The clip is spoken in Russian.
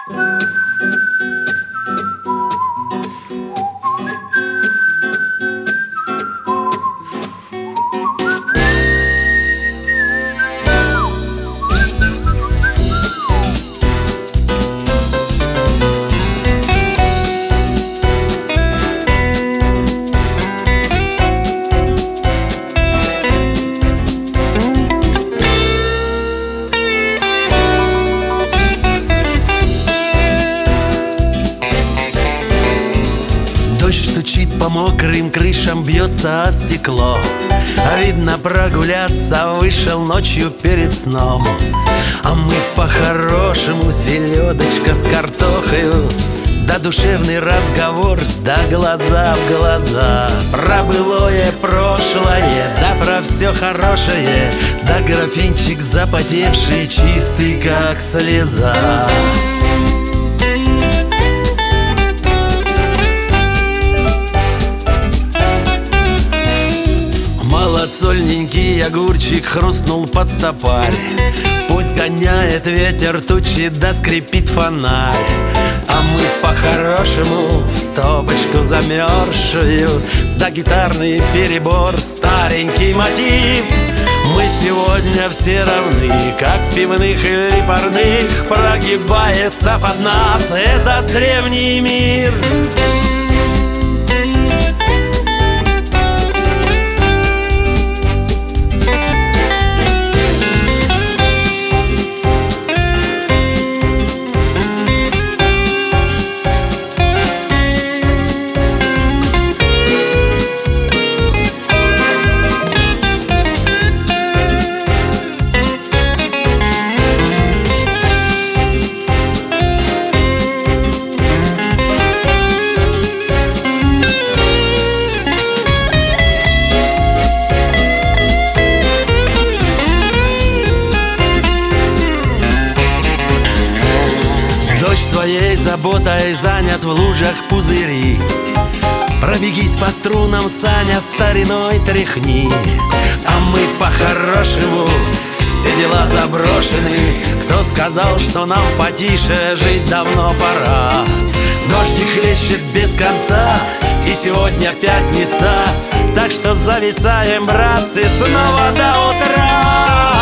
Дождь стучит по мокрым крышам, бьется о стекло. А видно, прогуляться вышел ночью перед сном. А мы по-хорошему селедочка с картохою, да душевный разговор, да глаза в глаза. Про былое прошлое, да про все хорошее, да графинчик запотевший, чистый как слеза. Малосольненький огурчик хрустнул под стопарь. Пусть гоняет ветер тучи, да скрипит фонарь. А мы по-хорошему стопочку замерзшую, да гитарный перебор, старенький мотив. Мы сегодня все равны, как пивных или парных. Прогибается под нас этот древний мир. Своей заботой занят в лужах пузыри. Пробегись по струнам, Саня, стариной тряхни. А мы по-хорошему, все дела заброшены. Кто сказал, что нам потише, жить давно пора. Дождик хлещет без конца, и сегодня пятница. Так что зависаем, братцы, снова до утра.